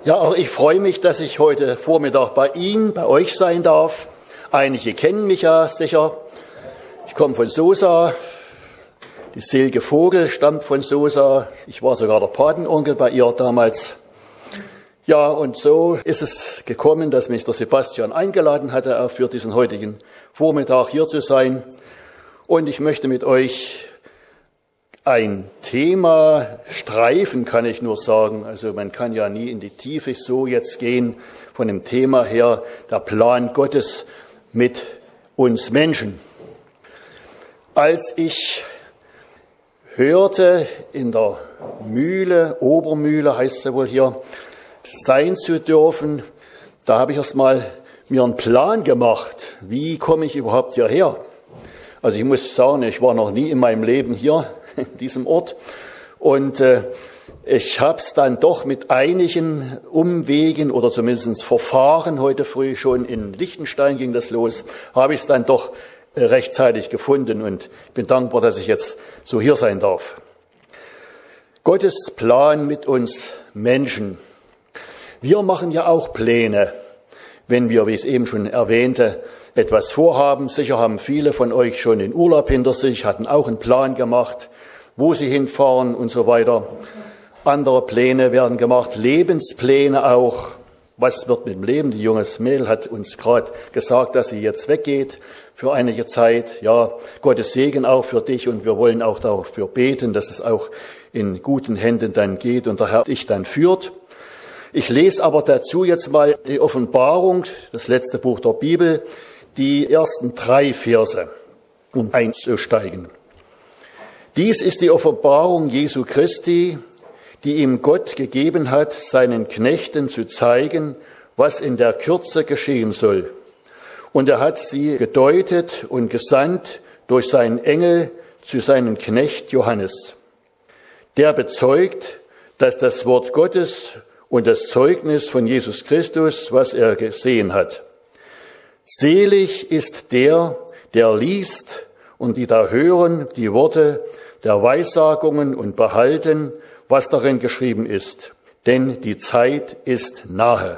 Ja, auch ich freue mich, dass ich heute Vormittag bei Ihnen, bei euch sein darf. Einige kennen mich ja sicher. Ich komme von Sosa. Die Silke Vogel stammt von Sosa. Ich war sogar der Patenonkel bei ihr damals. Ja, und so ist es gekommen, dass mich der Sebastian eingeladen hatte, auch für diesen heutigen Vormittag hier zu sein. Und ich möchte mit euch ein Thema streifen, kann ich nur sagen. Also man kann ja nie in die Tiefe so jetzt gehen von dem Thema her, der Plan Gottes mit uns Menschen. Als ich hörte, in der Mühle, Obermühle heißt sie wohl hier, sein zu dürfen, da habe ich erst mal mir einen Plan gemacht, wie komme ich überhaupt hierher. Also ich muss sagen, ich war noch nie in meinem Leben hier, in diesem Ort. Und ich habe es dann doch mit einigen Umwegen oder zumindest Verfahren, heute früh schon in Liechtenstein ging das los, habe ich es dann doch rechtzeitig gefunden. Und ich bin dankbar, dass ich jetzt so hier sein darf. Gottes Plan mit uns Menschen. Wir machen ja auch Pläne, wenn wir, wie ich es eben schon erwähnte, etwas vorhaben. Sicher haben viele von euch schon den Urlaub hinter sich, hatten auch einen Plan gemacht, wo sie hinfahren und so weiter. Andere Pläne werden gemacht, Lebenspläne auch. Was wird mit dem Leben? Die junge Mädel hat uns gerade gesagt, dass sie jetzt weggeht für einige Zeit. Ja, Gottes Segen auch für dich und wir wollen auch dafür beten, dass es auch in guten Händen dann geht und der Herr dich dann führt. Ich lese aber dazu jetzt mal die Offenbarung, das letzte Buch der Bibel, die ersten 3 Verse, um einzusteigen. Dies ist die Offenbarung Jesu Christi, die ihm Gott gegeben hat, seinen Knechten zu zeigen, was in der Kürze geschehen soll. Und er hat sie gedeutet und gesandt durch seinen Engel zu seinem Knecht Johannes. Der bezeugt, dass das Wort Gottes und das Zeugnis von Jesus Christus, was er gesehen hat. Selig ist der, der liest und die da hören die Worte der Weissagungen und behalten, was darin geschrieben ist. Denn die Zeit ist nahe.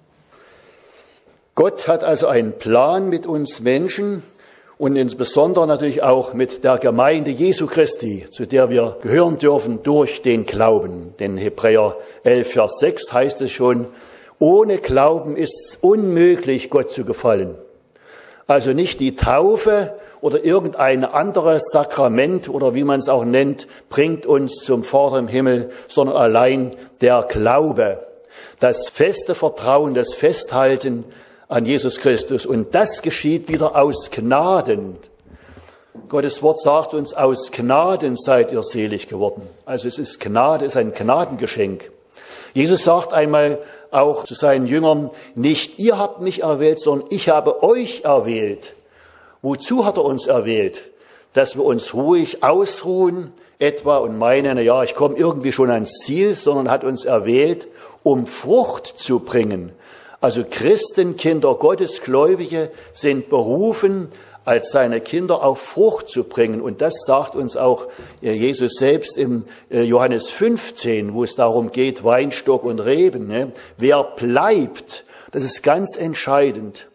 Gott hat also einen Plan mit uns Menschen und insbesondere natürlich auch mit der Gemeinde Jesu Christi, zu der wir gehören dürfen durch den Glauben. Denn Hebräer 11, Vers 6 heißt es schon, ohne Glauben ist es unmöglich, Gott zu gefallen. Also nicht die Taufe oder irgendein anderes Sakrament oder wie man es auch nennt, bringt uns zum Vater im Himmel, sondern allein der Glaube, das feste Vertrauen, das Festhalten an Jesus Christus. Und das geschieht wieder aus Gnaden. Gottes Wort sagt uns, aus Gnaden seid ihr selig geworden. Also es ist Gnade, es ist ein Gnadengeschenk. Jesus sagt einmal auch zu seinen Jüngern, nicht ihr habt mich erwählt, sondern ich habe euch erwählt. Wozu hat er uns erwählt? Dass wir uns ruhig ausruhen etwa und meinen, ja, ich komme irgendwie schon ans Ziel, sondern hat uns erwählt, um Frucht zu bringen. Also Christen, Kinder Gottes, Gläubige sind berufen, als seine Kinder auch Frucht zu bringen. Und das sagt uns auch Jesus selbst im Johannes 15, wo es darum geht, Weinstock und Reben. Ne? Wer bleibt, das ist ganz entscheidend.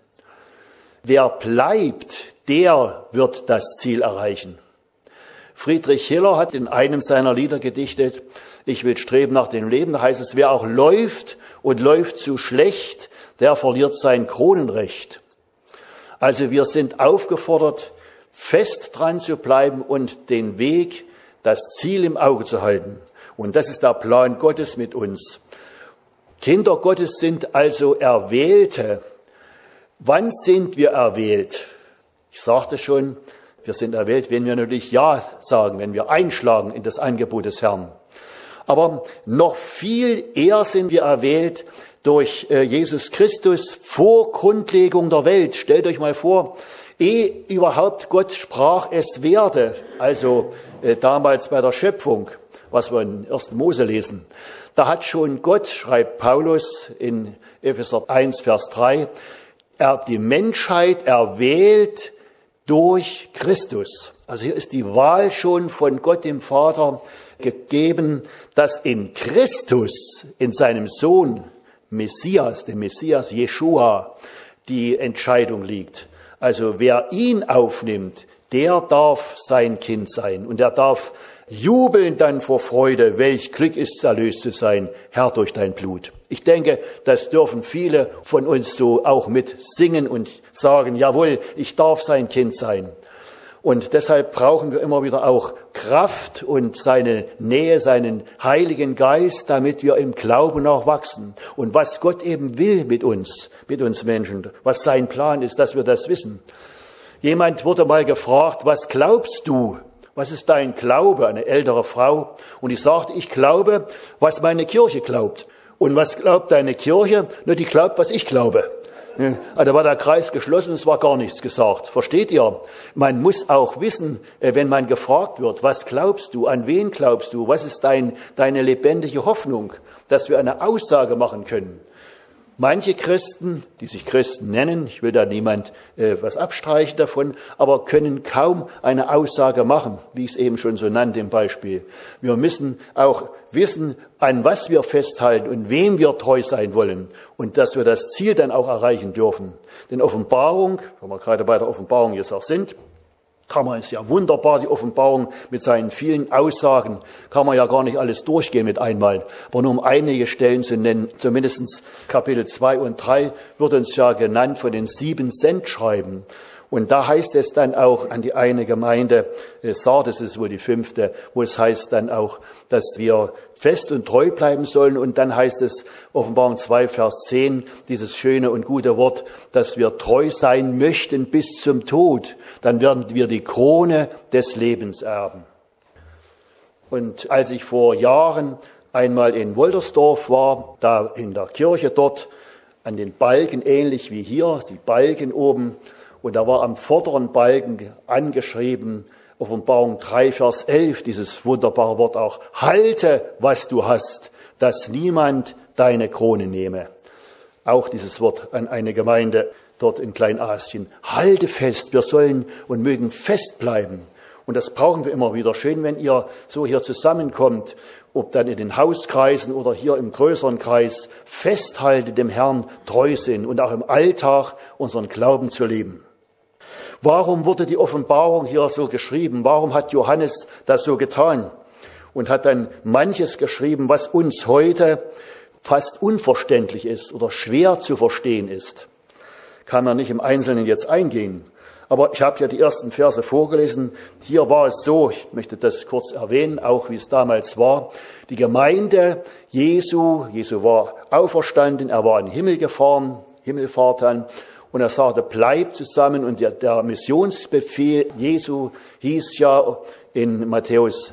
Wer bleibt, der wird das Ziel erreichen. Friedrich Hiller hat in einem seiner Lieder gedichtet, ich will streben nach dem Leben. Da heißt es, wer auch läuft und läuft zu schlecht, der verliert sein Kronenrecht. Also wir sind aufgefordert, fest dran zu bleiben und den Weg, das Ziel im Auge zu halten. Und das ist der Plan Gottes mit uns. Kinder Gottes sind also Erwählte. Wann sind wir erwählt? Ich sagte schon, wir sind erwählt, wenn wir natürlich Ja sagen, wenn wir einschlagen in das Angebot des Herrn. Aber noch viel eher sind wir erwählt durch Jesus Christus vor Grundlegung der Welt. Stellt euch mal vor, ehe überhaupt Gott sprach, es werde, also damals bei der Schöpfung, was wir in 1. Mose lesen, da hat schon Gott, schreibt Paulus in Epheser 1, Vers 3, die Menschheit erwählt durch Christus. Also hier ist die Wahl schon von Gott dem Vater gegeben, dass in Christus, in seinem Sohn, Messias, dem Messias Jeschua, die Entscheidung liegt. Also wer ihn aufnimmt, der darf sein Kind sein und er darf jubeln dann vor Freude, welch Glück ist erlöst zu sein, Herr, durch dein Blut. Ich denke, das dürfen viele von uns so auch mit singen und sagen, jawohl, ich darf sein Kind sein. Und deshalb brauchen wir immer wieder auch Kraft und seine Nähe, seinen Heiligen Geist, damit wir im Glauben auch wachsen. Und was Gott eben will mit uns Menschen, was sein Plan ist, dass wir das wissen. Jemand wurde mal gefragt, was glaubst du? Was ist dein Glaube? Eine ältere Frau. Und ich sagte, ich glaube, was meine Kirche glaubt. Und was glaubt deine Kirche? Nur die glaubt, was ich glaube. Da war der Kreis geschlossen, es war gar nichts gesagt. Versteht ihr? Man muss auch wissen, wenn man gefragt wird, was glaubst du, an wen glaubst du, was ist deine lebendige Hoffnung, dass wir eine Aussage machen können. Manche Christen, die sich Christen nennen, ich will da niemand was abstreichen davon, aber können kaum eine Aussage machen, wie ich es eben schon so nannte im Beispiel. Wir müssen auch wissen, an was wir festhalten und wem wir treu sein wollen und dass wir das Ziel dann auch erreichen dürfen. Denn Offenbarung, wenn wir gerade bei der Offenbarung jetzt auch sind, kann man es ja wunderbar, die Offenbarung mit seinen vielen Aussagen, kann man ja gar nicht alles durchgehen mit einmal. Aber nur um einige Stellen zu nennen, zumindest Kapitel 2 und 3 wird uns ja genannt von den 7 Sendschreiben. Und da heißt es dann auch an die eine Gemeinde, Sardes ist wohl die 5., wo es heißt dann auch, dass wir fest und treu bleiben sollen. Und dann heißt es, Offenbarung 2, Vers 10, dieses schöne und gute Wort, dass wir treu sein möchten bis zum Tod. Dann werden wir die Krone des Lebens erben. Und als ich vor Jahren einmal in Woltersdorf war, da in der Kirche dort, an den Balken, ähnlich wie hier, die Balken oben, und da war am vorderen Balken angeschrieben, Offenbarung 3, Vers 11, dieses wunderbare Wort auch, halte, was du hast, dass niemand deine Krone nehme. Auch dieses Wort an eine Gemeinde dort in Kleinasien. Halte fest, wir sollen und mögen fest bleiben. Und das brauchen wir immer wieder. Schön, wenn ihr so hier zusammenkommt, ob dann in den Hauskreisen oder hier im größeren Kreis, festhalte dem Herrn treu sind und auch im Alltag unseren Glauben zu leben. Warum wurde die Offenbarung hier so geschrieben? Warum hat Johannes das so getan? Und hat dann manches geschrieben, was uns heute fast unverständlich ist oder schwer zu verstehen ist. Kann man nicht im Einzelnen jetzt eingehen. Aber ich habe ja die ersten Verse vorgelesen. Hier war es so, ich möchte das kurz erwähnen, auch wie es damals war. Die Gemeinde Jesu war auferstanden, er war in den Himmel gefahren, Himmelfahrt dann. Und er sagte, bleibt zusammen. Und der Missionsbefehl Jesu hieß ja in Matthäus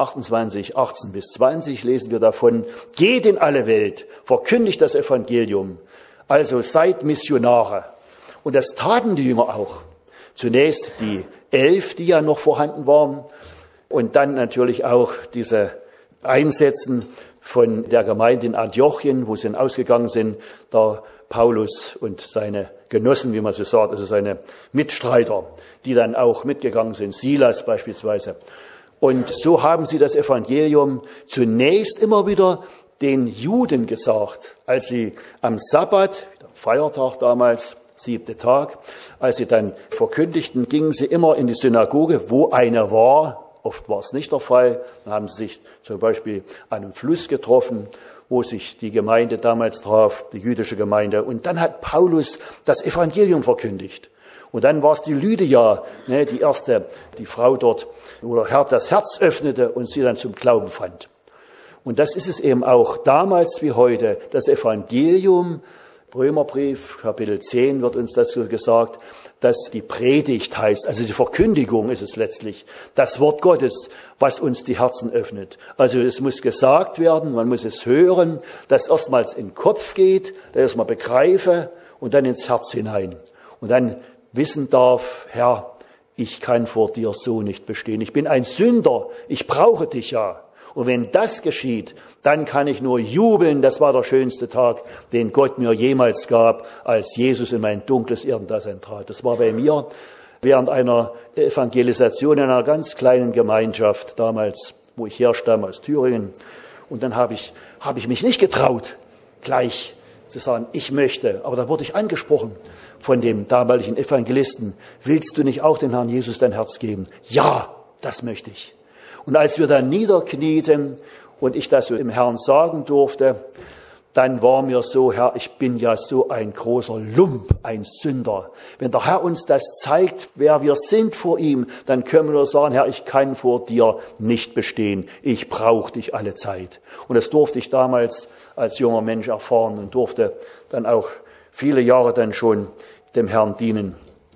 28, 18 bis 20, lesen wir davon, geht in alle Welt, verkündigt das Evangelium. Also seid Missionare. Und das taten die Jünger auch. Zunächst die 11, die ja noch vorhanden waren. Und dann natürlich auch diese Einsätzen von der Gemeinde in Antiochien, wo sie ausgegangen sind, da Paulus und seine Genossen, wie man so sagt, also seine Mitstreiter, die dann auch mitgegangen sind, Silas beispielsweise. Und so haben sie das Evangelium zunächst immer wieder den Juden gesagt, als sie am Sabbat, Feiertag damals, 7. Tag, als sie dann verkündigten, gingen sie immer in die Synagoge, wo eine war. Oft war es nicht der Fall. Dann haben sie sich zum Beispiel an einem Fluss getroffen, wo sich die Gemeinde damals traf, die jüdische Gemeinde. Und dann hat Paulus das Evangelium verkündigt. Und dann war es die Lydia, die erste, die Frau dort, wo der Herr das Herz öffnete und sie dann zum Glauben fand. Und das ist es eben auch damals wie heute. Das Evangelium, Römerbrief, Kapitel 10 wird uns das so gesagt, dass die Predigt heißt, also die Verkündigung ist es letztlich, das Wort Gottes, was uns die Herzen öffnet. Also es muss gesagt werden, man muss es hören, dass erstmals in den Kopf geht, dass ich erstmal begreife und dann ins Herz hinein. Und dann wissen darf, Herr, ich kann vor dir so nicht bestehen. Ich bin ein Sünder, ich brauche dich ja. Und wenn das geschieht, dann kann ich nur jubeln. Das war der schönste Tag, den Gott mir jemals gab, als Jesus in mein dunkles Erdendasein trat. Das war bei mir während einer Evangelisation in einer ganz kleinen Gemeinschaft damals, wo ich herstamme aus Thüringen. Und dann habe ich mich nicht getraut, gleich zu sagen, ich möchte. Aber da wurde ich angesprochen von dem damaligen Evangelisten. Willst du nicht auch dem Herrn Jesus dein Herz geben? Ja, das möchte ich. Und als wir dann niederknieten und ich das so im Herrn sagen durfte, dann war mir so, Herr, ich bin ja so ein großer Lump, ein Sünder. Wenn der Herr uns das zeigt, wer wir sind vor ihm, dann können wir nur sagen, Herr, ich kann vor dir nicht bestehen. Ich brauche dich alle Zeit. Und das durfte ich damals als junger Mensch erfahren und durfte dann auch viele Jahre dann schon dem Herrn dienen.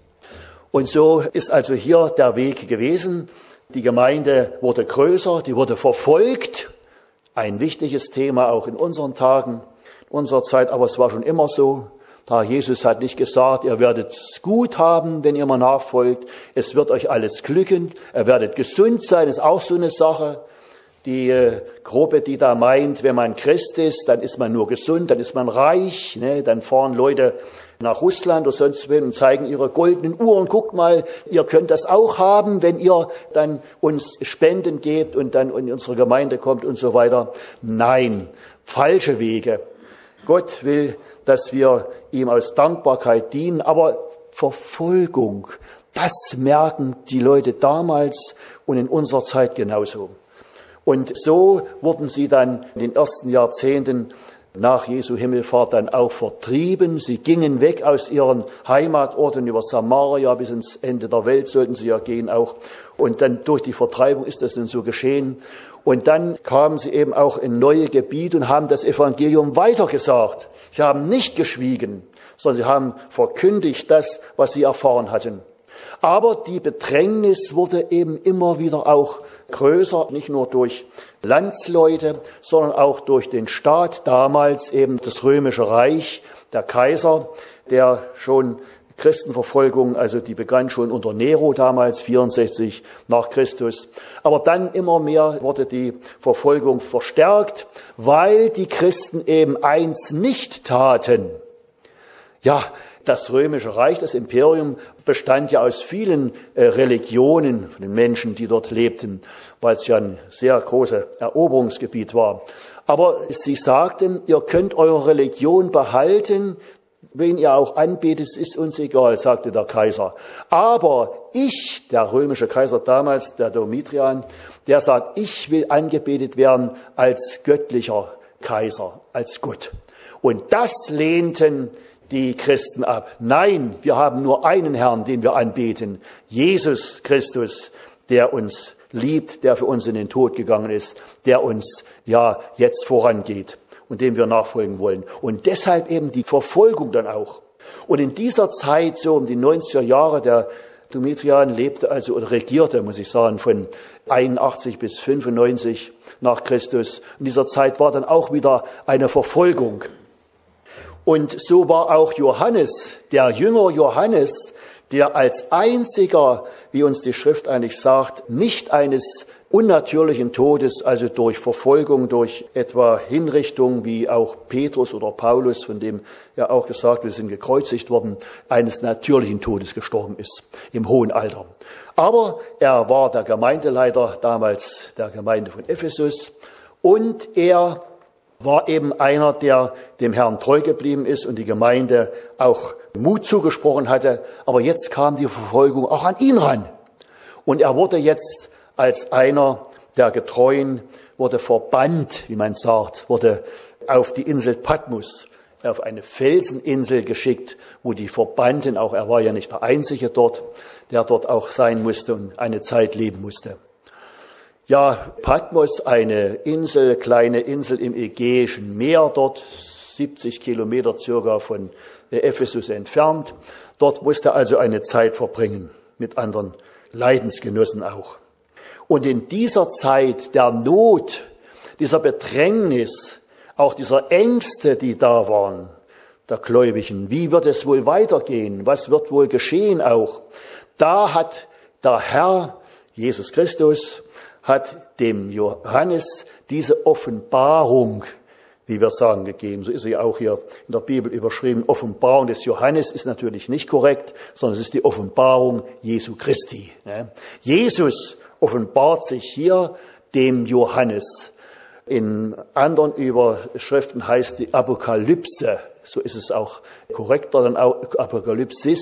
Und so ist also hier der Weg gewesen. Die Gemeinde wurde größer, die wurde verfolgt. Ein wichtiges Thema auch in unseren Tagen, in unserer Zeit, aber es war schon immer so. Da Jesus hat nicht gesagt, ihr werdet es gut haben, wenn ihr mir nachfolgt. Es wird euch alles glücken. Ihr werdet gesund sein, ist auch so eine Sache. Die Gruppe, die da meint, wenn man Christ ist, dann ist man nur gesund, dann ist man reich. Ne? Dann fahren Leute nach Russland oder sonst wohin und zeigen ihre goldenen Uhren. Guckt mal, ihr könnt das auch haben, wenn ihr dann uns Spenden gebt und dann in unsere Gemeinde kommt und so weiter. Nein, falsche Wege. Gott will, dass wir ihm aus Dankbarkeit dienen, aber Verfolgung, das merken die Leute damals und in unserer Zeit genauso. Und so wurden sie dann in den ersten Jahrzehnten nach Jesu Himmelfahrt dann auch vertrieben. Sie gingen weg aus ihren Heimatorten über Samaria bis ins Ende der Welt, sollten sie ja gehen auch. Und dann durch die Vertreibung ist das dann so geschehen. Und dann kamen sie eben auch in neue Gebiete und haben das Evangelium weitergesagt. Sie haben nicht geschwiegen, sondern sie haben verkündigt das, was sie erfahren hatten. Aber die Bedrängnis wurde eben immer wieder auch größer, nicht nur durch Landsleute, sondern auch durch den Staat, damals eben das Römische Reich, der Kaiser, der schon Christenverfolgung, also die begann schon unter Nero damals, 64 nach Christus. Aber dann immer mehr wurde die Verfolgung verstärkt, weil die Christen eben eins nicht taten. Ja, das Römische Reich, das Imperium, bestand ja aus vielen Religionen von den Menschen, die dort lebten, weil es ja ein sehr großes Eroberungsgebiet war. Aber sie sagten, ihr könnt eure Religion behalten, wen ihr auch anbetet, ist uns egal, sagte der Kaiser. Aber ich, der römische Kaiser damals, der Domitian, der sagt, ich will angebetet werden als göttlicher Kaiser, als Gott. Und das lehnten die Christen ab. Nein, wir haben nur einen Herrn, den wir anbeten, Jesus Christus, der uns liebt, der für uns in den Tod gegangen ist, der uns ja jetzt vorangeht und dem wir nachfolgen wollen. Und deshalb eben die Verfolgung dann auch. Und in dieser Zeit, so um die 90er Jahre, der Domitian lebte also oder regierte, muss ich sagen, von 81 bis 95 nach Christus. In dieser Zeit war dann auch wieder eine Verfolgung. Und so war auch Johannes, der Jünger Johannes, der als einziger, wie uns die Schrift eigentlich sagt, nicht eines unnatürlichen Todes, also durch Verfolgung, durch etwa Hinrichtung, wie auch Petrus oder Paulus, von dem ja auch gesagt, wir sind gekreuzigt worden, eines natürlichen Todes gestorben ist, im hohen Alter. Aber er war der Gemeindeleiter damals der Gemeinde von Ephesus und er war eben einer, der dem Herrn treu geblieben ist und die Gemeinde auch Mut zugesprochen hatte. Aber jetzt kam die Verfolgung auch an ihn ran. Und er wurde jetzt als einer der Getreuen, wurde verbannt, wie man sagt, wurde auf die Insel Patmos, auf eine Felseninsel geschickt, wo die Verbannten, auch er war ja nicht der Einzige dort, der dort auch sein musste und eine Zeit leben musste. Ja, Patmos, eine Insel, kleine Insel im Ägäischen Meer, dort 70 Kilometer circa von Ephesus entfernt. Dort musste er also eine Zeit verbringen, mit anderen Leidensgenossen auch. Und in dieser Zeit der Not, dieser Bedrängnis, auch dieser Ängste, die da waren, der Gläubigen, wie wird es wohl weitergehen, was wird wohl geschehen auch, da hat der Herr, Jesus Christus, hat dem Johannes diese Offenbarung, wie wir sagen, gegeben. So ist sie auch hier in der Bibel überschrieben. Offenbarung des Johannes ist natürlich nicht korrekt, sondern es ist die Offenbarung Jesu Christi. Jesus offenbart sich hier dem Johannes. In anderen Überschriften heißt die Apokalypse, so ist es auch korrekter, dann auch Apokalypse,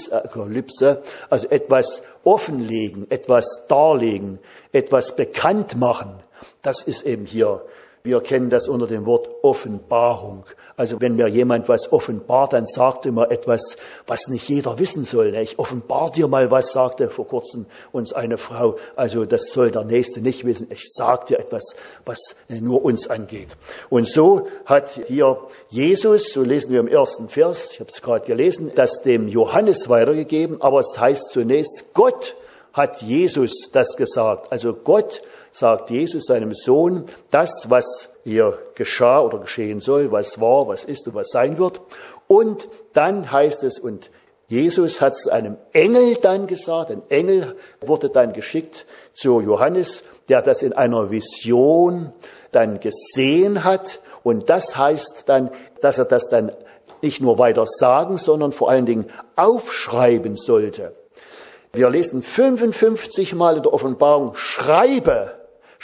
also etwas offenlegen, etwas darlegen, etwas bekannt machen. Das ist eben hier. Wir kennen das unter dem Wort Offenbarung. Also wenn mir jemand was offenbart, dann sagt immer etwas, was nicht jeder wissen soll. Ich offenbar dir mal was, sagte vor kurzem uns eine Frau. Also das soll der Nächste nicht wissen. Ich sage dir etwas, was nur uns angeht. Und so hat hier Jesus, so lesen wir im ersten Vers, ich habe es gerade gelesen, das dem Johannes weitergegeben. Aber es heißt zunächst, Gott hat Jesus das gesagt. Also Gott sagt Jesus seinem Sohn das, was hier geschah oder geschehen soll, was war, was ist und was sein wird. Und dann heißt es, und Jesus hat es einem Engel dann gesagt, ein Engel wurde dann geschickt zu Johannes, der das in einer Vision dann gesehen hat. Und das heißt dann, dass er das dann nicht nur weiter sagen, sondern vor allen Dingen aufschreiben sollte. Wir lesen 55 Mal in der Offenbarung, schreibe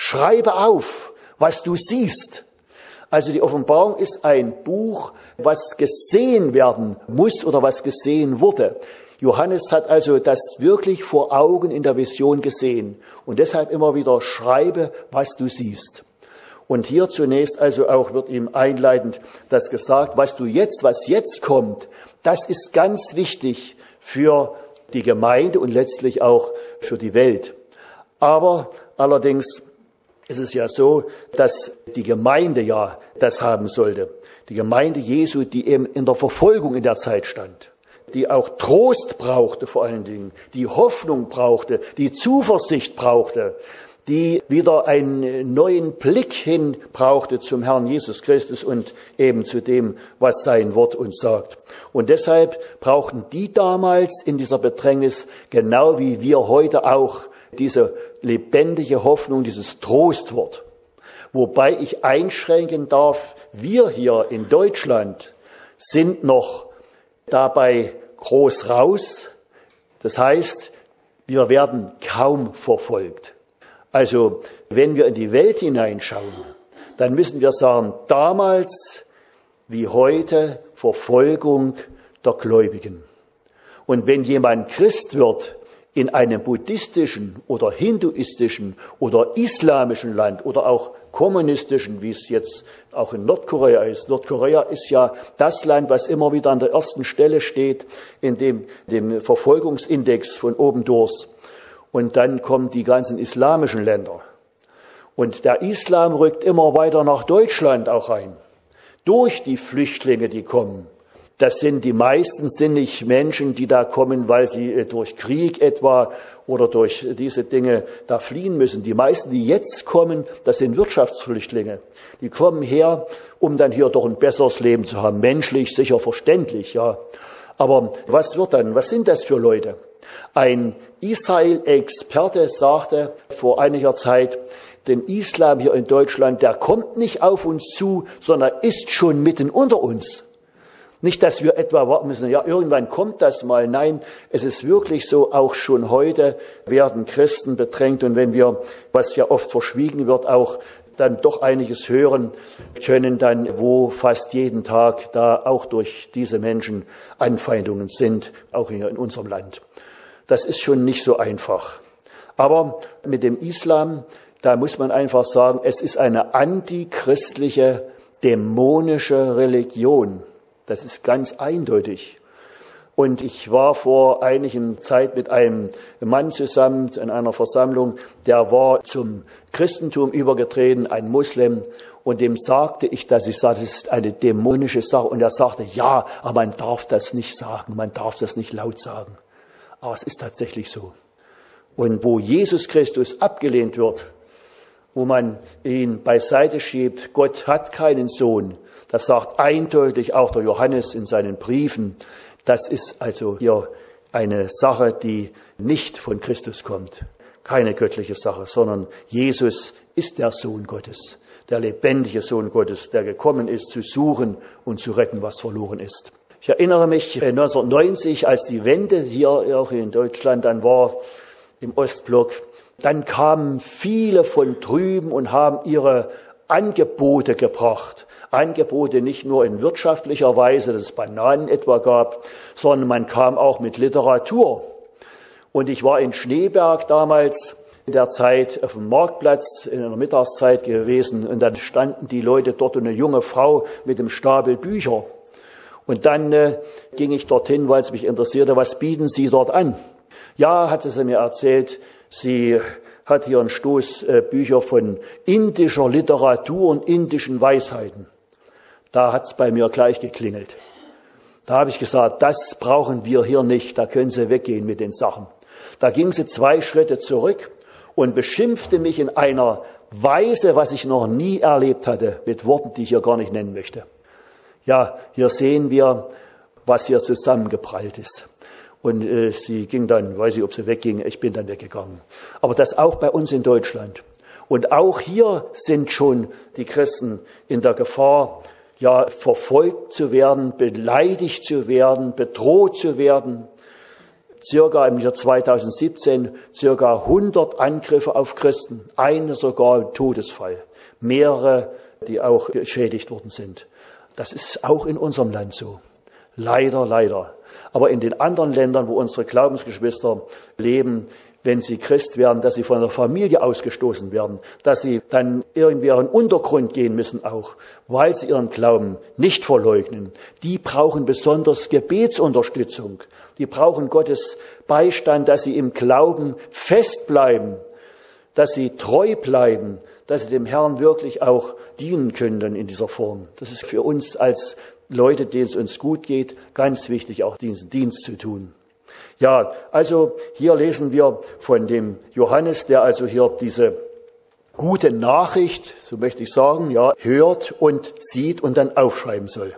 auf, was du siehst. Also die Offenbarung ist ein Buch, was gesehen werden muss oder was gesehen wurde. Johannes hat also das wirklich vor Augen in der Vision gesehen. Und deshalb immer wieder schreibe, was du siehst. Und hier zunächst also auch wird ihm einleitend das gesagt, was jetzt kommt, das ist ganz wichtig für die Gemeinde und letztlich auch für die Welt. Aber allerdings ist es ja so, dass die Gemeinde ja das haben sollte. Die Gemeinde Jesu, die eben in der Verfolgung in der Zeit stand, die auch Trost brauchte vor allen Dingen, die Hoffnung brauchte, die Zuversicht brauchte, die wieder einen neuen Blick hin brauchte zum Herrn Jesus Christus und eben zu dem, was sein Wort uns sagt. Und deshalb brauchten die damals in dieser Bedrängnis, genau wie wir heute auch, diese lebendige Hoffnung, dieses Trostwort. Wobei ich einschränken darf, wir hier in Deutschland sind noch dabei groß raus. Das heißt, wir werden kaum verfolgt. Also, wenn wir in die Welt hineinschauen, dann müssen wir sagen, damals wie heute Verfolgung der Gläubigen. Und wenn jemand Christ wird in einem buddhistischen oder hinduistischen oder islamischen Land oder auch kommunistischen, wie es jetzt auch in Nordkorea ist. Nordkorea ist ja das Land, was immer wieder an der ersten Stelle steht in dem Verfolgungsindex von oben durch. Und dann kommen die ganzen islamischen Länder. Und der Islam rückt immer weiter nach Deutschland auch rein. Durch die Flüchtlinge, die kommen. Die meisten sind nicht Menschen, die da kommen, weil sie durch Krieg etwa oder durch diese Dinge da fliehen müssen. Die meisten, die jetzt kommen, das sind Wirtschaftsflüchtlinge. Die kommen her, um dann hier doch ein besseres Leben zu haben. Menschlich, sicher verständlich, ja. Aber was wird dann? Was sind das für Leute? Ein Israel-Experte sagte vor einiger Zeit, den Islam hier in Deutschland, der kommt nicht auf uns zu, sondern ist schon mitten unter uns. Nicht, dass wir etwa warten müssen, ja, irgendwann kommt das mal. Nein, es ist wirklich so, auch schon heute werden Christen bedrängt. Und wenn wir, was ja oft verschwiegen wird, auch dann doch einiges hören können, dann wo fast jeden Tag da auch durch diese Menschen Anfeindungen sind, auch hier in unserem Land. Das ist schon nicht so einfach. Aber mit dem Islam, da muss man einfach sagen, es ist eine antichristliche, dämonische Religion. Das ist ganz eindeutig. Und ich war vor einigen Zeit mit einem Mann zusammen in einer Versammlung, der war zum Christentum übergetreten, ein Muslim. Und dem sagte ich, dass ich sage, das ist eine dämonische Sache. Und er sagte, ja, aber man darf das nicht sagen, man darf das nicht laut sagen. Aber es ist tatsächlich so. Und wo Jesus Christus abgelehnt wird, wo man ihn beiseite schiebt, Gott hat keinen Sohn, das sagt eindeutig auch der Johannes in seinen Briefen. Das ist also hier eine Sache, die nicht von Christus kommt. Keine göttliche Sache, sondern Jesus ist der Sohn Gottes, der lebendige Sohn Gottes, der gekommen ist, zu suchen und zu retten, was verloren ist. Ich erinnere mich 1990, als die Wende hier auch in Deutschland dann war, im Ostblock, dann kamen viele von drüben und haben ihre Angebote gebracht. Angebote nicht nur in wirtschaftlicher Weise, dass es Bananen etwa gab, sondern man kam auch mit Literatur. Und ich war in Schneeberg damals in der Zeit auf dem Marktplatz in der Mittagszeit gewesen und dann standen die Leute dort und eine junge Frau mit einem Stapel Bücher. Und dann ging ich dorthin, weil es mich interessierte, was bieten Sie dort an? Ja, hatte sie mir erzählt, sie hat hier einen Stoß Bücher von indischer Literatur und indischen Weisheiten. Da hat's bei mir gleich geklingelt. Da habe ich gesagt, das brauchen wir hier nicht, da können Sie weggehen mit den Sachen. Da ging sie 2 Schritte zurück und beschimpfte mich in einer Weise, was ich noch nie erlebt hatte, mit Worten, die ich hier gar nicht nennen möchte. Ja, hier sehen wir, was hier zusammengeprallt ist. Und sie ging dann, weiß ich, ob sie wegging, ich bin dann weggegangen. Aber das auch bei uns in Deutschland. Und auch hier sind schon die Christen in der Gefahr, ja, verfolgt zu werden, beleidigt zu werden, bedroht zu werden. Circa im Jahr 2017 circa 100 Angriffe auf Christen, eine sogar ein Todesfall, mehrere, die auch geschädigt worden sind. Das ist auch in unserem Land so. Leider, leider. Aber in den anderen Ländern, wo unsere Glaubensgeschwister leben, wenn sie Christ werden, dass sie von der Familie ausgestoßen werden, dass sie dann irgendwie auch in den Untergrund gehen müssen auch, weil sie ihren Glauben nicht verleugnen. Die brauchen besonders Gebetsunterstützung. Die brauchen Gottes Beistand, dass sie im Glauben festbleiben, dass sie treu bleiben, dass sie dem Herrn wirklich auch dienen können dann in dieser Form. Das ist für uns als Leute, denen es uns gut geht, ganz wichtig, auch diesen Dienst zu tun. Ja, also hier lesen wir von dem Johannes, der also hier diese gute Nachricht, so möchte ich sagen, ja, hört und sieht und dann aufschreiben soll.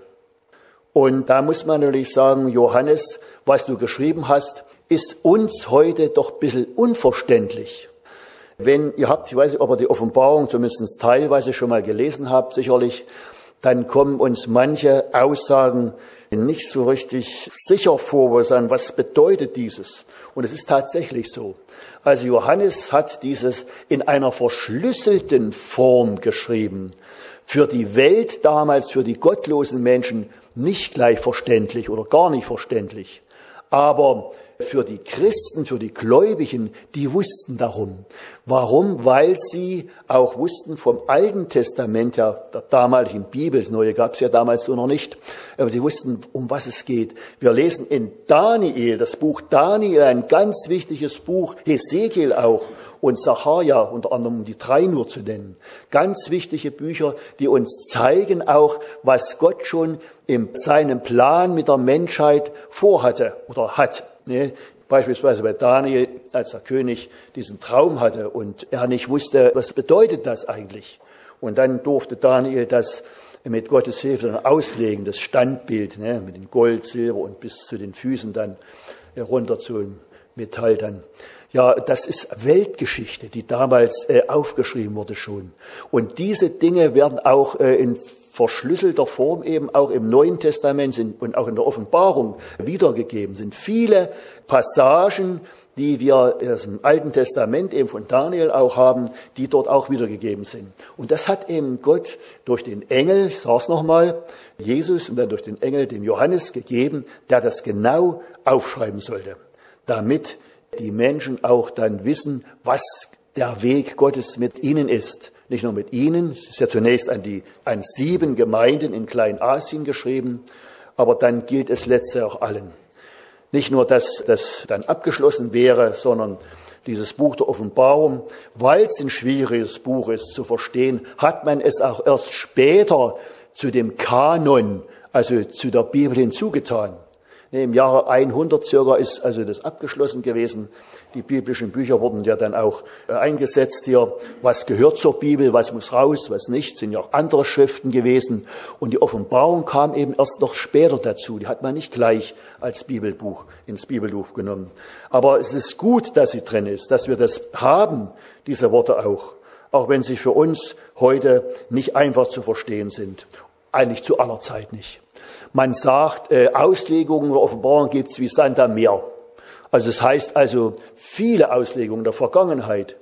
Und da muss man natürlich sagen, Johannes, was du geschrieben hast, ist uns heute doch ein bisschen unverständlich. Wenn ihr habt, ich weiß nicht, ob ihr die Offenbarung zumindest teilweise schon mal gelesen habt, sicherlich, dann kommen uns manche Aussagen nicht so richtig sicher vor, wo wir sagen, was bedeutet dieses? Und es ist tatsächlich so. Also Johannes hat dieses in einer verschlüsselten Form geschrieben. Für die Welt damals, für die gottlosen Menschen nicht gleich verständlich oder gar nicht verständlich. Aber für die Christen, für die Gläubigen, die wussten darum. Warum? Weil sie auch wussten vom Alten Testament, ja, der damaligen Bibel, das Neue gab es ja damals so noch nicht, aber sie wussten, um was es geht. Wir lesen in Daniel, das Buch Daniel, ein ganz wichtiges Buch, Hesekiel auch und Sacharja, unter anderem um die 3 nur zu nennen. Ganz wichtige Bücher, die uns zeigen auch, was Gott schon in seinem Plan mit der Menschheit vorhatte oder hat. Beispielsweise bei Daniel, als der König diesen Traum hatte und er nicht wusste, was bedeutet das eigentlich. Und dann durfte Daniel das mit Gottes Hilfe dann auslegen, das Standbild, mit dem Gold, Silber und bis zu den Füßen dann runter zum Metall dann. Ja, das ist Weltgeschichte, die damals aufgeschrieben wurde schon. Und diese Dinge werden auch in verschlüsselter Form eben auch im Neuen Testament und auch in der Offenbarung wiedergegeben sind. Viele Passagen, die wir im Alten Testament eben von Daniel auch haben, die dort auch wiedergegeben sind. Und das hat eben Gott durch den Engel, ich sage es nochmal, Jesus und dann durch den Engel dem Johannes gegeben, der das genau aufschreiben sollte, damit die Menschen auch dann wissen, was der Weg Gottes mit ihnen ist. Nicht nur mit ihnen, es ist ja zunächst an 7 Gemeinden in Kleinasien geschrieben, aber dann gilt es letztlich auch allen. Nicht nur, dass das dann abgeschlossen wäre, sondern dieses Buch der Offenbarung, weil es ein schwieriges Buch ist zu verstehen, hat man es auch erst später zu dem Kanon, also zu der Bibel hinzugetan. Im Jahre 100 circa ist also das abgeschlossen gewesen. Die biblischen Bücher wurden ja dann auch eingesetzt hier. Was gehört zur Bibel, was muss raus, was nicht, sind ja auch andere Schriften gewesen. Und die Offenbarung kam eben erst noch später dazu. Die hat man nicht gleich als Bibelbuch ins Bibelbuch genommen. Aber es ist gut, dass sie drin ist, dass wir das haben, diese Worte auch wenn sie für uns heute nicht einfach zu verstehen sind. Eigentlich zu aller Zeit nicht. Man sagt, Auslegungen der Offenbarung gibt es wie Sand am Meer. Also es heißt also viele Auslegungen der Vergangenheit,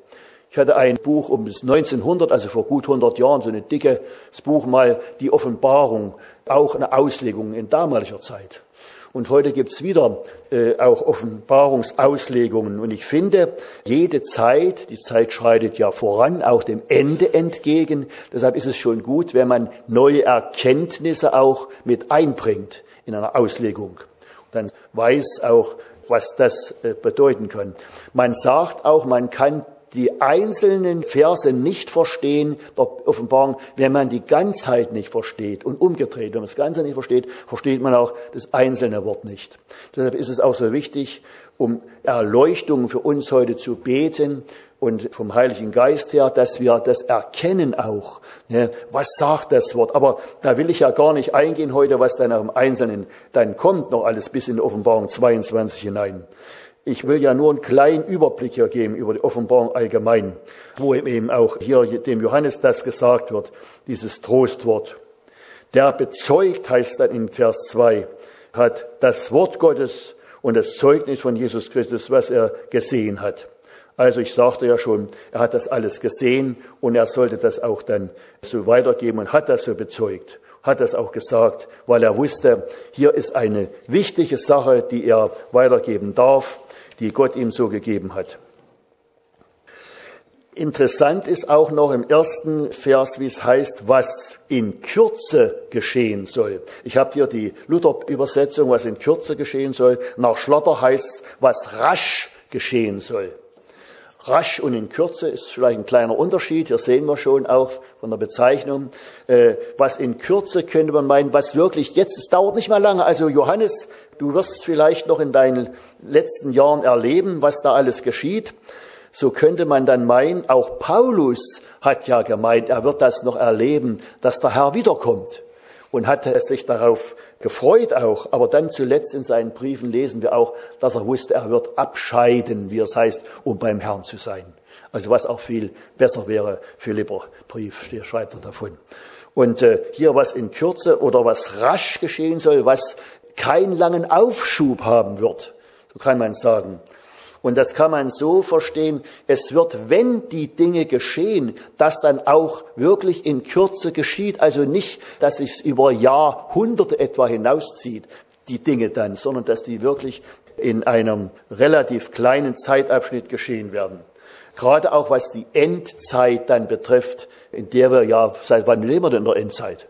Ich hatte ein Buch um das 1900, also vor gut 100 Jahren, so ein dickes Buch mal, die Offenbarung, auch eine Auslegung in damaliger Zeit. Und heute gibt's wieder auch Offenbarungsauslegungen. Und ich finde, jede Zeit, die Zeit schreitet ja voran, auch dem Ende entgegen. Deshalb ist es schon gut, wenn man neue Erkenntnisse auch mit einbringt in einer Auslegung. Und dann weiß auch, was das bedeuten kann. Man sagt auch, man kann die einzelnen Verse nicht verstehen, der Offenbarung, wenn man die Ganzheit nicht versteht. Und umgedreht, wenn man das Ganze nicht versteht, versteht man auch das einzelne Wort nicht. Deshalb ist es auch so wichtig, um Erleuchtung für uns heute zu beten und vom Heiligen Geist her, dass wir das erkennen auch. Ne? Was sagt das Wort? Aber da will ich ja gar nicht eingehen heute, was dann auch im Einzelnen dann kommt, noch alles bis in Offenbarung 22 hinein. Ich will ja nur einen kleinen Überblick hier geben über die Offenbarung allgemein, wo eben auch hier dem Johannes das gesagt wird, dieses Trostwort. Der bezeugt, heißt dann in Vers 2, hat das Wort Gottes und das Zeugnis von Jesus Christus, was er gesehen hat. Also ich sagte ja schon, er hat das alles gesehen und er sollte das auch dann so weitergeben und hat das so bezeugt. Hat das auch gesagt, weil er wusste, hier ist eine wichtige Sache, die er weitergeben darf, die Gott ihm so gegeben hat. Interessant ist auch noch im ersten Vers, wie es heißt, was in Kürze geschehen soll. Ich habe hier die Luther-Übersetzung, was in Kürze geschehen soll. Nach Schlatter heißt es, was rasch geschehen soll. Rasch und in Kürze ist vielleicht ein kleiner Unterschied. Hier sehen wir schon auch von der Bezeichnung. Was in Kürze könnte man meinen, was wirklich jetzt, es dauert nicht mal lange. Also Johannes, du wirst vielleicht noch in deinen letzten Jahren erleben, was da alles geschieht. So könnte man dann meinen, auch Paulus hat ja gemeint, er wird das noch erleben, dass der Herr wiederkommt. Und hatte sich darauf gefreut auch. Aber dann zuletzt in seinen Briefen lesen wir auch, dass er wusste, er wird abscheiden, wie es heißt, um beim Herrn zu sein. Also was auch viel besser wäre, Philipperbrief, hier schreibt er davon. Und hier was in Kürze oder was rasch geschehen soll, was keinen langen Aufschub haben wird, so kann man sagen. Und das kann man so verstehen, es wird, wenn die Dinge geschehen, das dann auch wirklich in Kürze geschieht. Also nicht, dass es über Jahrhunderte etwa hinauszieht, die Dinge dann, sondern dass die wirklich in einem relativ kleinen Zeitabschnitt geschehen werden. Gerade auch was die Endzeit dann betrifft, in der wir ja, seit wann leben wir denn in der Endzeit?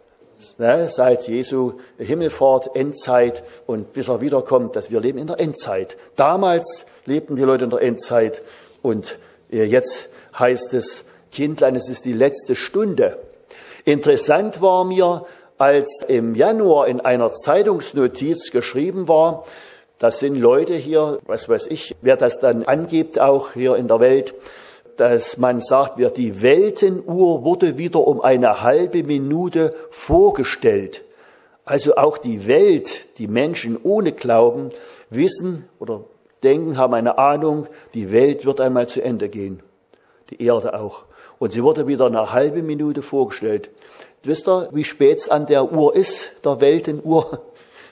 Seit Jesu Himmelfahrt, Endzeit und bis er wiederkommt, dass wir leben in der Endzeit. Damals lebten die Leute in der Endzeit und jetzt heißt es, Kindlein, es ist die letzte Stunde. Interessant war mir, als im Januar in einer Zeitungsnotiz geschrieben war, das sind Leute hier, was weiß ich, wer das dann angibt auch hier in der Welt, dass man sagt, die Weltenuhr wurde wieder um eine halbe Minute vorgestellt. Also auch die Welt, die Menschen ohne Glauben wissen oder denken, haben eine Ahnung, die Welt wird einmal zu Ende gehen. Die Erde auch. Und sie wurde wieder eine halbe Minute vorgestellt. Wisst ihr, wie spät es an der Uhr ist, der Weltenuhr?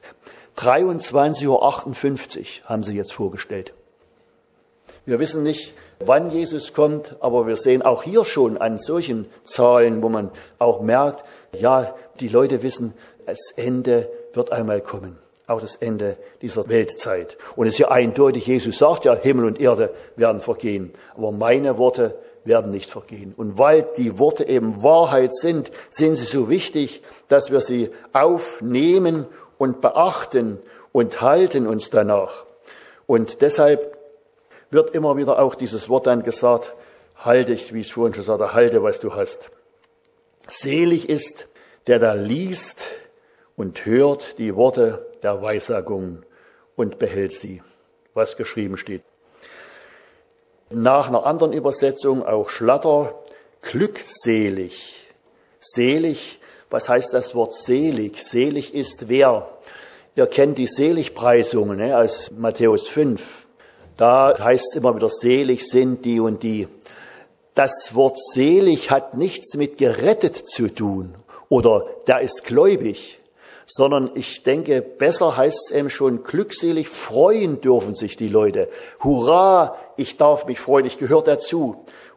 23:58 Uhr haben sie jetzt vorgestellt. Wir wissen nicht, wann Jesus kommt, aber wir sehen auch hier schon an solchen Zahlen, wo man auch merkt, ja, die Leute wissen, das Ende wird einmal kommen. Auch das Ende dieser Weltzeit. Und es ist ja eindeutig, Jesus sagt ja, Himmel und Erde werden vergehen, aber meine Worte werden nicht vergehen. Und weil die Worte eben Wahrheit sind, sind sie so wichtig, dass wir sie aufnehmen und beachten und halten uns danach. Und deshalb wird immer wieder auch dieses Wort dann gesagt, halte ich, wie ich vorhin schon sagte, halte, was du hast. Selig ist, der da liest und hört die Worte der Weissagung und behält sie, was geschrieben steht. Nach einer anderen Übersetzung, auch Schlatter, glückselig. Selig, was heißt das Wort selig? Selig ist wer? Ihr kennt die Seligpreisungen aus Matthäus 5. Da heißt es immer wieder, selig sind die und die. Das Wort selig hat nichts mit gerettet zu tun oder der ist gläubig, sondern ich denke, besser heißt es eben schon glückselig, freuen dürfen sich die Leute. Hurra, ich darf mich freuen, ich gehöre dazu.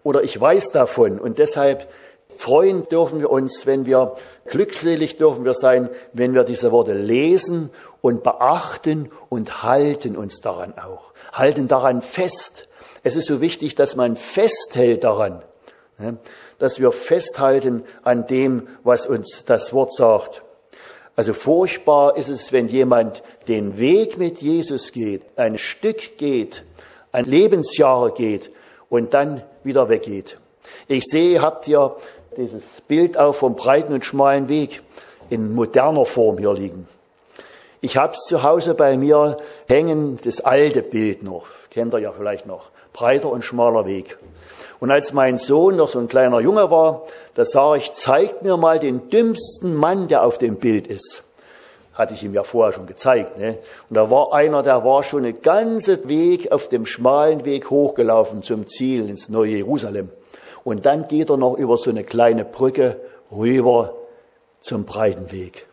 oder ich weiß davon. Und deshalb freuen dürfen wir uns, glückselig dürfen wir sein, wenn wir diese Worte lesen und beachten und halten uns daran auch. Halten daran fest. Es ist so wichtig, dass man festhält daran, dass wir festhalten an dem, was uns das Wort sagt. Also furchtbar ist es, wenn jemand den Weg mit Jesus geht, ein Stück geht, ein Lebensjahr geht und dann wieder weggeht. Ich sehe, habt ihr dieses Bild auch vom breiten und schmalen Weg in moderner Form hier liegen. Ich habe es zu Hause bei mir hängen, das alte Bild noch, kennt ihr ja vielleicht noch, breiter und schmaler Weg. Und als mein Sohn noch so ein kleiner Junge war, da sah ich, zeigt mir mal den dümmsten Mann, der auf dem Bild ist. Hatte ich ihm ja vorher schon gezeigt. Ne? Und da war einer, der war schon einen ganzen Weg auf dem schmalen Weg hochgelaufen zum Ziel ins neue Jerusalem. Und dann geht er noch über so eine kleine Brücke rüber zum breiten Weg.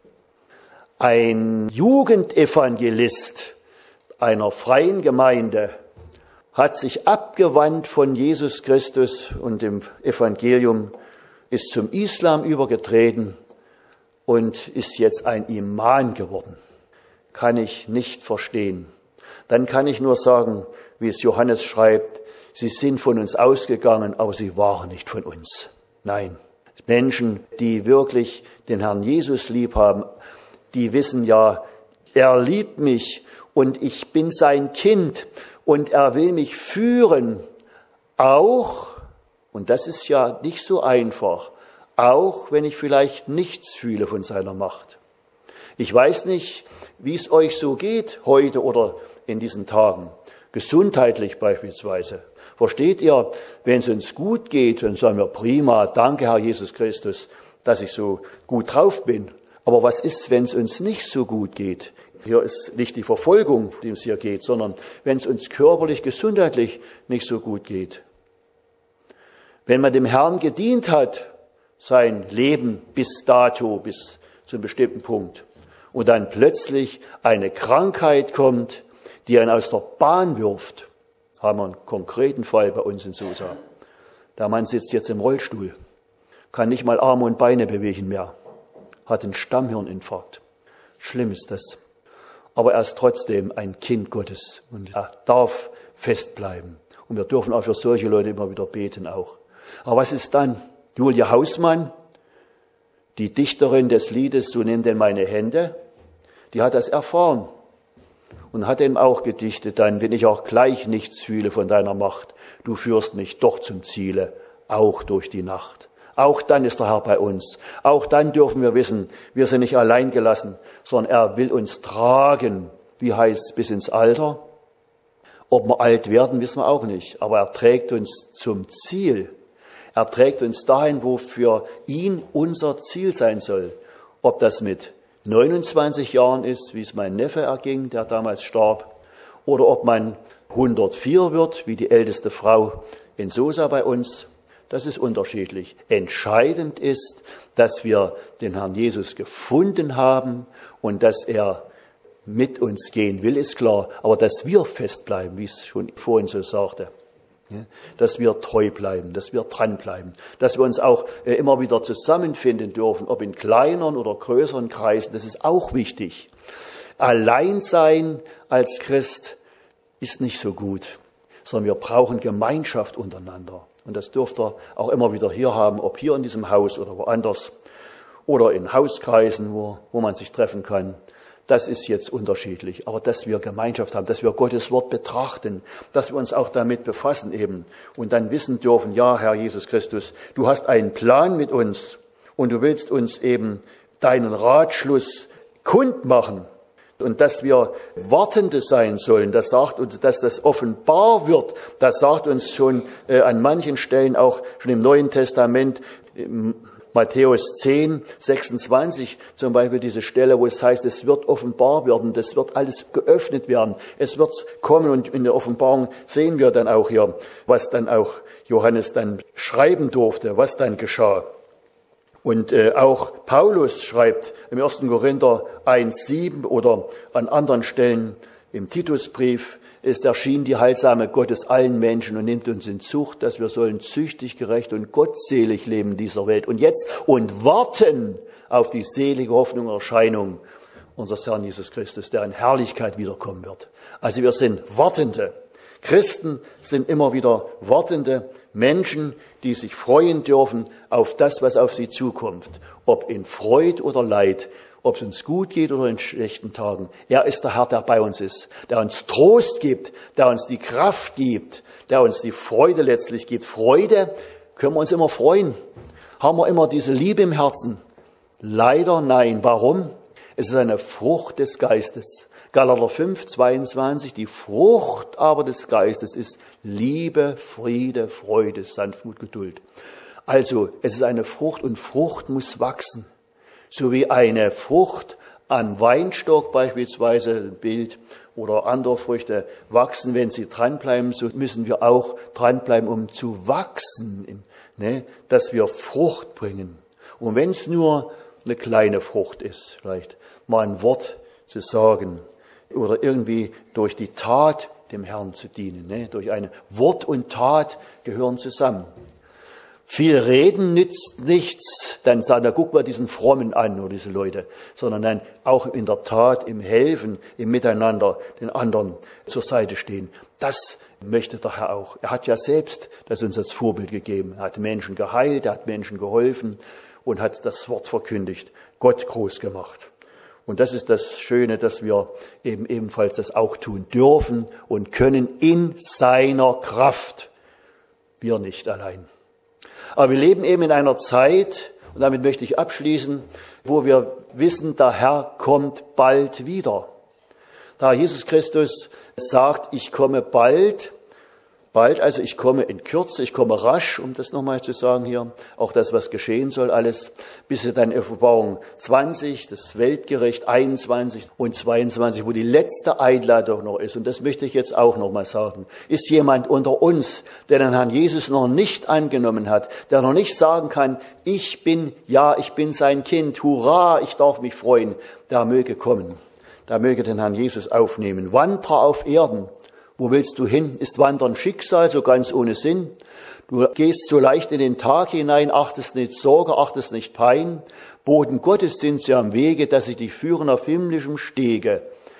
Ein Jugendevangelist einer freien Gemeinde hat sich abgewandt von Jesus Christus und dem Evangelium, ist zum Islam übergetreten und ist jetzt ein Imam geworden. Kann ich nicht verstehen. Dann kann ich nur sagen, wie es Johannes schreibt, sie sind von uns ausgegangen, aber sie waren nicht von uns. Nein, Menschen, die wirklich den Herrn Jesus lieb haben, die wissen ja, er liebt mich und ich bin sein Kind und er will mich führen, auch, und das ist ja nicht so einfach, auch wenn ich vielleicht nichts fühle von seiner Macht. Ich weiß nicht, wie es euch so geht heute oder in diesen Tagen, gesundheitlich beispielsweise. Versteht ihr, wenn es uns gut geht, dann sagen wir prima, danke Herr Jesus Christus, dass ich so gut drauf bin. Aber was ist, wenn es uns nicht so gut geht? Hier ist nicht die Verfolgung, um die es hier geht, sondern wenn es uns körperlich, gesundheitlich nicht so gut geht. Wenn man dem Herrn gedient hat, sein Leben bis dato, bis zu einem bestimmten Punkt, und dann plötzlich eine Krankheit kommt, die einen aus der Bahn wirft, haben wir einen konkreten Fall bei uns in Sosa. Der Mann sitzt jetzt im Rollstuhl, kann nicht mal Arme und Beine bewegen mehr, hat einen Stammhirninfarkt. Schlimm ist das. Aber er ist trotzdem ein Kind Gottes und er darf festbleiben. Und wir dürfen auch für solche Leute immer wieder beten auch. Aber was ist dann? Julia Hausmann, die Dichterin des Liedes So nimm denn meine Hände, die hat das erfahren und hat ihm auch gedichtet dann, wenn ich auch gleich nichts fühle von deiner Macht, du führst mich doch zum Ziele, auch durch die Nacht. Auch dann ist der Herr bei uns. Auch dann dürfen wir wissen, wir sind nicht allein gelassen, sondern er will uns tragen. Wie heißt es, bis ins Alter? Ob wir alt werden, wissen wir auch nicht. Aber er trägt uns zum Ziel. Er trägt uns dahin, wo für ihn unser Ziel sein soll. Ob das mit 29 Jahren ist, wie es mein Neffe erging, der damals starb, oder ob man 104 wird, wie die älteste Frau in Sosa bei uns. Das ist unterschiedlich. Entscheidend ist, dass wir den Herrn Jesus gefunden haben und dass er mit uns gehen will, ist klar. Aber dass wir festbleiben, wie ich es schon vorhin so sagte, dass wir treu bleiben, dass wir dranbleiben, dass wir uns auch immer wieder zusammenfinden dürfen, ob in kleineren oder größeren Kreisen, das ist auch wichtig. Allein sein als Christ ist nicht so gut, sondern wir brauchen Gemeinschaft untereinander. Und das dürft ihr auch immer wieder hier haben, ob hier in diesem Haus oder woanders oder in Hauskreisen, wo man sich treffen kann. Das ist jetzt unterschiedlich. Aber dass wir Gemeinschaft haben, dass wir Gottes Wort betrachten, dass wir uns auch damit befassen eben und dann wissen dürfen, ja, Herr Jesus Christus, du hast einen Plan mit uns und du willst uns eben deinen Ratschluss kundmachen. Und dass wir Wartende sein sollen, das sagt uns, dass das offenbar wird, das sagt uns schon an manchen Stellen auch schon im Neuen Testament, Matthäus 10, 26 zum Beispiel diese Stelle, wo es heißt, es wird offenbar werden, das wird alles geöffnet werden, es wird kommen und in der Offenbarung sehen wir dann auch hier, was dann auch Johannes dann schreiben durfte, was dann geschah. Und auch Paulus schreibt im 1. Korinther 1,7 oder an anderen Stellen Im Titusbrief ist erschienen die heilsame Gottes allen Menschen und nimmt uns in Zucht, dass wir sollen züchtig, gerecht und gottselig leben in dieser Welt. Und jetzt warten auf die selige Hoffnung und Erscheinung unseres Herrn Jesus Christus, der in Herrlichkeit wiederkommen wird. Also wir sind Wartende. Christen sind immer wieder wartende Menschen, die sich freuen dürfen auf das, was auf sie zukommt. Ob in Freud oder Leid, ob es uns gut geht oder in schlechten Tagen. Er ist der Herr, der bei uns ist, der uns Trost gibt, der uns die Kraft gibt, der uns die Freude letztlich gibt. Freude können wir uns immer freuen. Haben wir immer diese Liebe im Herzen? Leider nein. Warum? Es ist eine Frucht des Geistes. Galater 5, 22, die Frucht aber des Geistes ist Liebe, Friede, Freude, Sanftmut, Geduld. Also es ist eine Frucht und Frucht muss wachsen. So wie eine Frucht am Weinstock beispielsweise, ein Bild, oder andere Früchte wachsen, wenn sie dranbleiben, so müssen wir auch dranbleiben, um zu wachsen, dass wir Frucht bringen. Und wenn es nur eine kleine Frucht ist, vielleicht mal ein Wort zu sagen oder irgendwie durch die Tat dem Herrn zu dienen. Durch eine Wort und Tat gehören zusammen. Viel Reden nützt nichts, dann sagen, da guck mal diesen Frommen an oder diese Leute, sondern dann auch in der Tat, im Helfen, im Miteinander, den anderen zur Seite stehen. Das möchte der Herr auch. Er hat ja selbst das uns als Vorbild gegeben. Er hat Menschen geheilt, er hat Menschen geholfen und hat das Wort verkündigt, Gott groß gemacht. Und das ist das Schöne, dass wir ebenfalls das auch tun dürfen und können in seiner Kraft. Wir nicht allein. Aber wir leben eben in einer Zeit, und damit möchte ich abschließen, wo wir wissen, der Herr kommt bald wieder. Da Jesus Christus sagt, ich komme bald, also ich komme in Kürze, ich komme rasch, um das nochmal zu sagen hier, auch das, was geschehen soll, alles, bis dann Offenbarung 20, das Weltgericht 21 und 22, wo die letzte Einladung noch ist. Und das möchte ich jetzt auch nochmal sagen. Ist jemand unter uns, der den Herrn Jesus noch nicht angenommen hat, der noch nicht sagen kann, ich bin sein Kind, hurra, ich darf mich freuen, der möge kommen, der möge den Herrn Jesus aufnehmen. Wanderer auf Erden. Wo willst du hin? Ist Wandern Schicksal, so ganz ohne Sinn? Du gehst so leicht in den Tag hinein, achtest nicht Sorge, achtest nicht Pein. Boten Gottes sind sie am Wege, dass sie dich führen auf himmlischem Stege.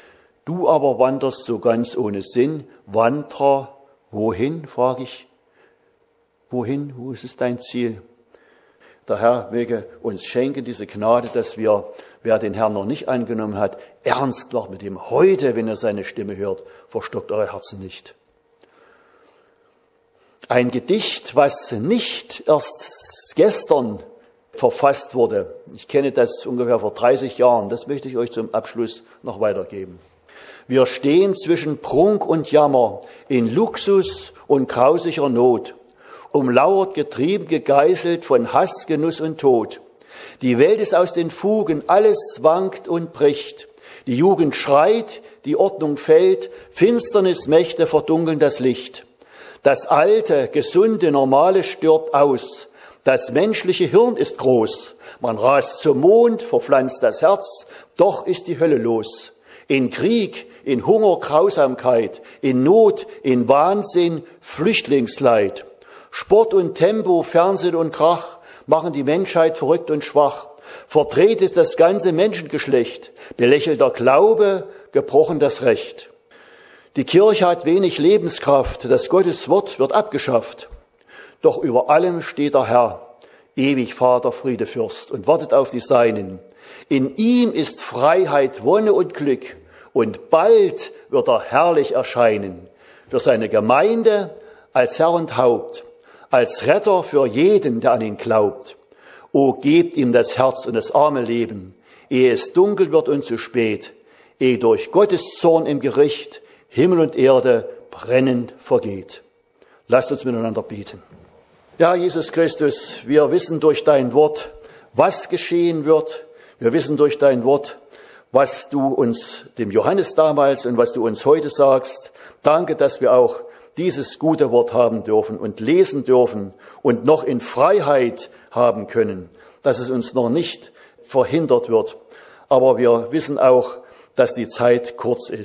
Du aber wanderst so ganz ohne Sinn. Wanderer, wohin, frage ich. Wohin? Wo ist es dein Ziel? Der Herr möge uns schenken diese Gnade, dass wir, wer den Herrn noch nicht angenommen hat, ernst wird mit ihm. Heute, wenn ihr seine Stimme hört, verstockt eure Herzen nicht. Ein Gedicht, was nicht erst gestern verfasst wurde. Ich kenne das ungefähr vor 30 Jahren. Das möchte ich euch zum Abschluss noch weitergeben. Wir stehen zwischen Prunk und Jammer, in Luxus und grausiger Not. Umlauert, getrieben, gegeißelt von Hass, Genuss und Tod. Die Welt ist aus den Fugen, alles wankt und bricht. Die Jugend schreit, die Ordnung fällt, Finsternismächte verdunkeln das Licht. Das alte, gesunde, normale stirbt aus. Das menschliche Hirn ist groß. Man rast zum Mond, verpflanzt das Herz, doch ist die Hölle los. In Krieg, in Hunger, Grausamkeit, in Not, in Wahnsinn, Flüchtlingsleid. Sport und Tempo, Fernsehen und Krach machen die Menschheit verrückt und schwach. Verdreht ist das ganze Menschengeschlecht, belächelter Glaube, gebrochen das Recht. Die Kirche hat wenig Lebenskraft, das Gotteswort wird abgeschafft. Doch über allem steht der Herr, ewig Vater, Friede, Fürst, und wartet auf die Seinen. In ihm ist Freiheit, Wonne und Glück, und bald wird er herrlich erscheinen. Für seine Gemeinde als Herr und Haupt, als Retter für jeden, der an ihn glaubt. O, gebt ihm das Herz und das arme Leben, ehe es dunkel wird und zu spät, ehe durch Gottes Zorn im Gericht Himmel und Erde brennend vergeht. Lasst uns miteinander beten. Ja, Jesus Christus, wir wissen durch dein Wort, was geschehen wird. Wir wissen durch dein Wort, was du uns, dem Johannes damals und was du uns heute sagst. Danke, dass wir auch dieses gute Wort haben dürfen und lesen dürfen und noch in Freiheit haben können, dass es uns noch nicht verhindert wird. Aber wir wissen auch, dass die Zeit kurz ist.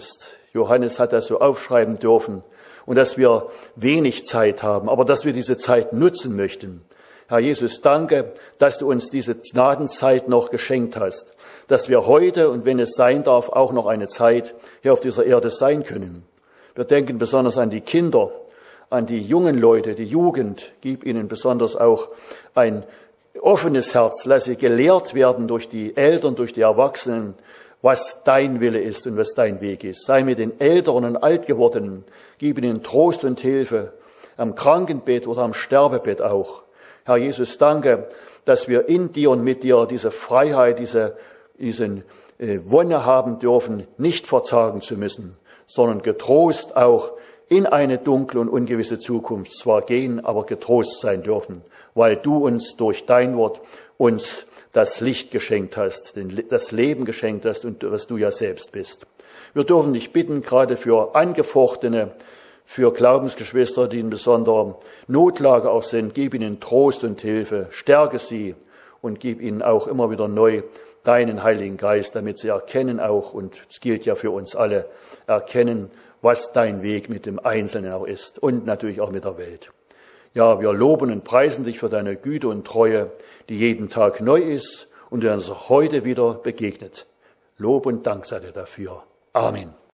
Johannes hat das so aufschreiben dürfen. Und dass wir wenig Zeit haben, aber dass wir diese Zeit nutzen möchten. Herr Jesus, danke, dass du uns diese Gnadenzeit noch geschenkt hast, dass wir heute und wenn es sein darf, auch noch eine Zeit hier auf dieser Erde sein können. Wir denken besonders an die Kinder, an die jungen Leute, die Jugend. Gib ihnen besonders auch ein offenes Herz. Lass sie gelehrt werden durch die Eltern, durch die Erwachsenen, was dein Wille ist und was dein Weg ist. Sei mit den Älteren und Altgewordenen. Gib ihnen Trost und Hilfe am Krankenbett oder am Sterbebett auch. Herr Jesus, danke, dass wir in dir und mit dir diese Freiheit, diesen Wonne haben dürfen, nicht verzagen zu müssen, sondern getrost auch in eine dunkle und ungewisse Zukunft zwar gehen, aber getrost sein dürfen, weil du uns durch dein Wort uns das Licht geschenkt hast, das Leben geschenkt hast und was du ja selbst bist. Wir dürfen dich bitten, gerade für Angefochtene, für Glaubensgeschwister, die in besonderer Notlage auch sind, gib ihnen Trost und Hilfe, stärke sie und gib ihnen auch immer wieder neu deinen Heiligen Geist, damit sie erkennen auch, und es gilt ja für uns alle, erkennen, was dein Weg mit dem Einzelnen auch ist und natürlich auch mit der Welt. Ja, wir loben und preisen dich für deine Güte und Treue, die jeden Tag neu ist und die uns heute wieder begegnet. Lob und Dank sei dir dafür. Amen.